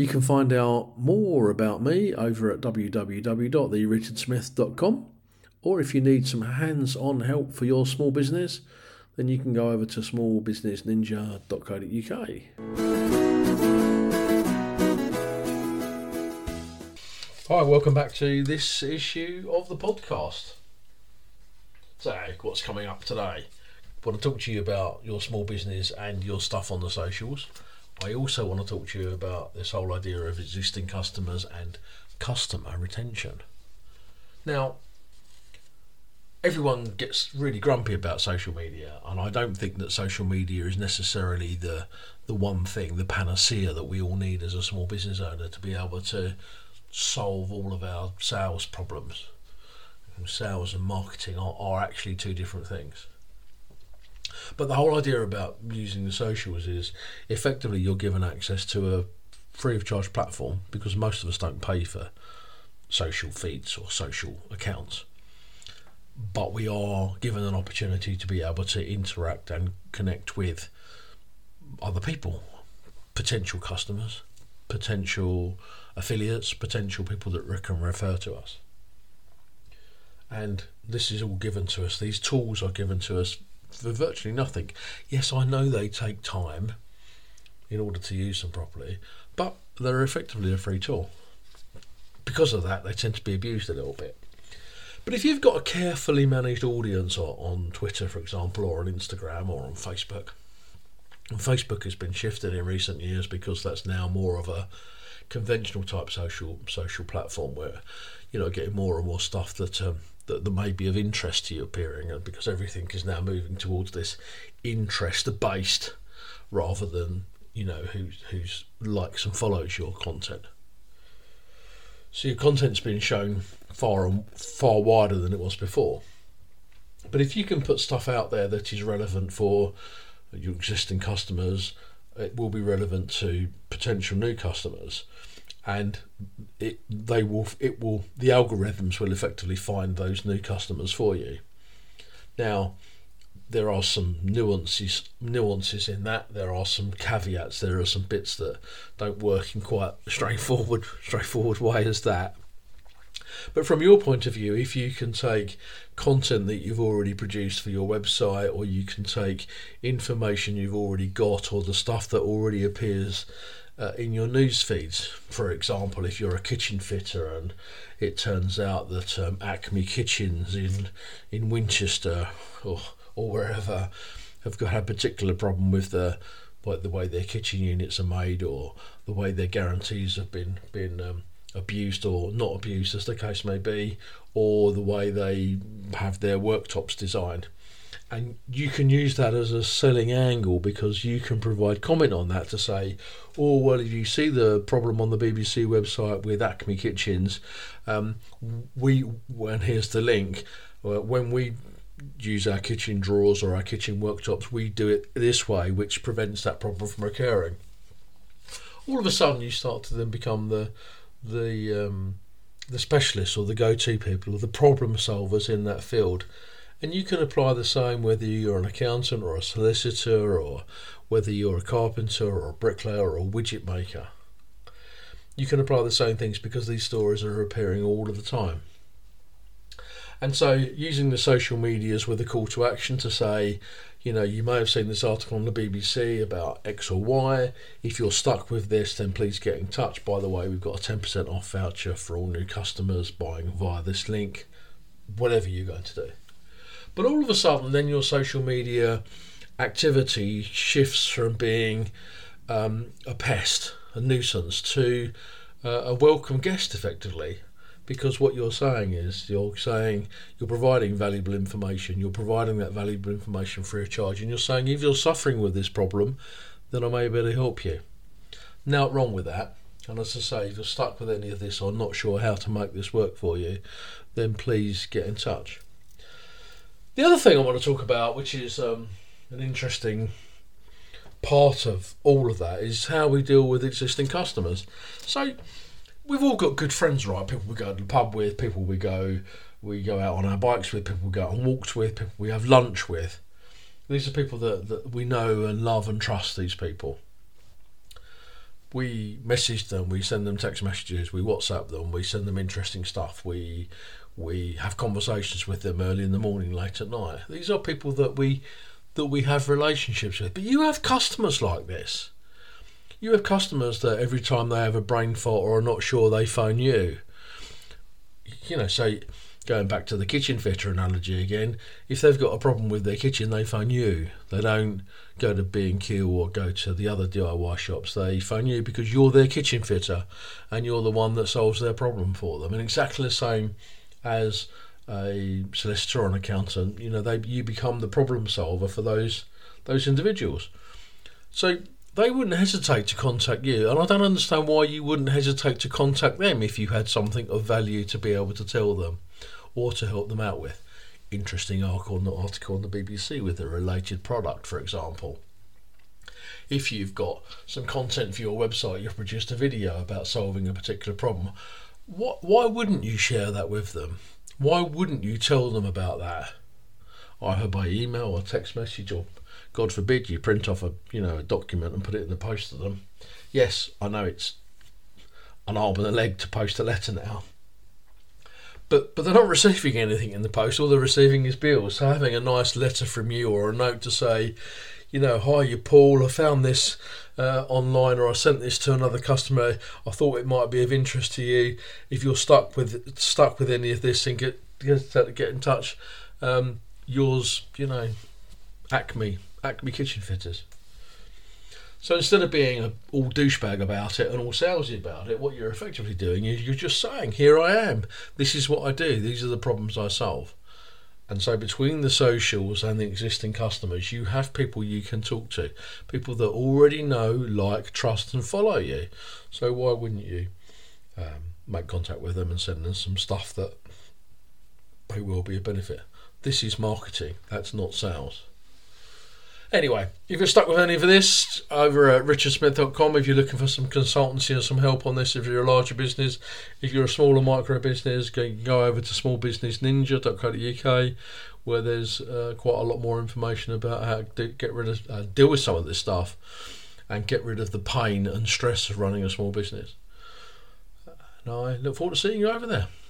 You can find out more about me over at www.therichardsmith.com, or if you need some hands-on help for your small business, then you can go over to smallbusinessninja.co.uk. Hi, welcome back to this issue of the podcast. So, what's coming up today? I want to talk to you about your small business and your stuff on the socials. I also want to talk to you about this whole idea of existing customers and customer retention. Now, everyone gets really grumpy about social media, and I don't think that social media is necessarily the one thing, the panacea that we all need as a small business owner to be able to solve all of our sales problems. Sales and marketing are actually two different things. But the whole idea about using the socials is effectively you're given access to a free of charge platform, because most of us don't pay for social feeds or social accounts. But we are given an opportunity to be able to interact and connect with other people, potential customers, potential affiliates, potential people that can refer to us. And this is all given to us. These tools are given to us for virtually nothing. Yes, I know they take time in order to use them properly, but they're effectively a free tool. Because of that, they tend to be abused a little bit. But if you've got a carefully managed audience on Twitter, for example, or on Instagram or on Facebook, and Facebook has been shifted in recent years because that's now more of a conventional type social platform where getting more and more stuff that may be of interest to you appearing, and because everything is now moving towards this interest based rather than who's likes and follows your content. So your content's been shown far wider than it was before. But if you can put stuff out there that is relevant for your existing customers, it will be relevant to potential new customers, and the algorithms will effectively find those new customers for you. Now, there are some nuances in that. There are some caveats. There are some bits that don't work in quite a straightforward way as that. But from your point of view, if you can take content that you've already produced for your website, or you can take information you've already got, or the stuff that already appears in your news feeds. For example, if you're a kitchen fitter and it turns out that Acme Kitchens in Winchester or wherever have got a particular problem with the way their kitchen units are made, or the way their guarantees have been abused or not abused, as the case may be, or the way they have their worktops designed. And you can use that as a selling angle, because you can provide comment on that to say, oh, well, if you see the problem on the BBC website with Acme Kitchens, and here's the link, when we use our kitchen drawers or our kitchen worktops, we do it this way, which prevents that problem from occurring. All of a sudden you start to then become the specialists, or the go-to people, or the problem solvers in that field. And you can apply the same whether you're an accountant or a solicitor, or whether you're a carpenter or a bricklayer or a widget maker. You can apply the same things, because these stories are appearing all of the time. And so using the social medias with a call to action to say, you may have seen this article on the BBC about X or Y. If you're stuck with this, then please get in touch. By the way, we've got a 10% off voucher for all new customers buying via this link, whatever you're going to do. But all of a sudden, then your social media activity shifts from being a pest, a nuisance, to a welcome guest, effectively. Because what you're saying is, you're providing valuable information, you're providing that valuable information free of charge, and you're saying, if you're suffering with this problem, then I may be able to help you. Now, wrong with that, and as I say, if you're stuck with any of this or not sure how to make this work for you, then please get in touch. The other thing I want to talk about, which is an interesting part of all of that, is how we deal with existing customers. So we've all got good friends, right? People we go to the pub with, people we go out on our bikes with, people we go on walks with, people we have lunch with. These are people that we know and love and trust, these people. we message them, we send them text messages, we WhatsApp them, we send them interesting stuff, we have conversations with them early in the morning, late at night. These are people that we have relationships with. But you have customers like this. You have customers that every time they have a brain fart or are not sure, they phone you. Say, going back to the kitchen fitter analogy again, if they've got a problem with their kitchen, they phone you. They don't go to B&Q or go to the other DIY shops. They phone you because you're their kitchen fitter and you're the one that solves their problem for them. And exactly the same as a solicitor or an accountant, you become the problem solver for those individuals. So they wouldn't hesitate to contact you, and I don't understand why you wouldn't hesitate to contact them if you had something of value to be able to tell them or to help them out with. Interesting article on the BBC with a related product, for example. If you've got some content for your website, you've produced a video about solving a particular problem, why wouldn't you share that with them? Why wouldn't you tell them about that? Either by email or text message, or God forbid you print off a document and put it in the post to them. Yes, I know it's an arm and a leg to post a letter now. But they're not receiving anything in the post. All they're receiving is bills. So having a nice letter from you or a note to say, hi, you're Paul, I found this online, or I sent this to another customer. I thought it might be of interest to you. If you're stuck with any of this, then get in touch. Yours, Acme Kitchen Fitters. So instead of being all douchebag about it and all salesy about it, what you're effectively doing is you're just saying, here I am. This is what I do. These are the problems I solve. And so between the socials and the existing customers, you have people you can talk to, people that already know, like, trust and follow you. So why wouldn't you make contact with them and send them some stuff that they will be a benefit? This is marketing. That's not sales. Anyway, if you're stuck with any of this, over at richardsmith.com, if you're looking for some consultancy or some help on this, if you're a larger business, if you're a smaller micro business, go over to smallbusinessninja.co.uk, where there's quite a lot more information about how to deal with some of this stuff and get rid of the pain and stress of running a small business. And I look forward to seeing you over there.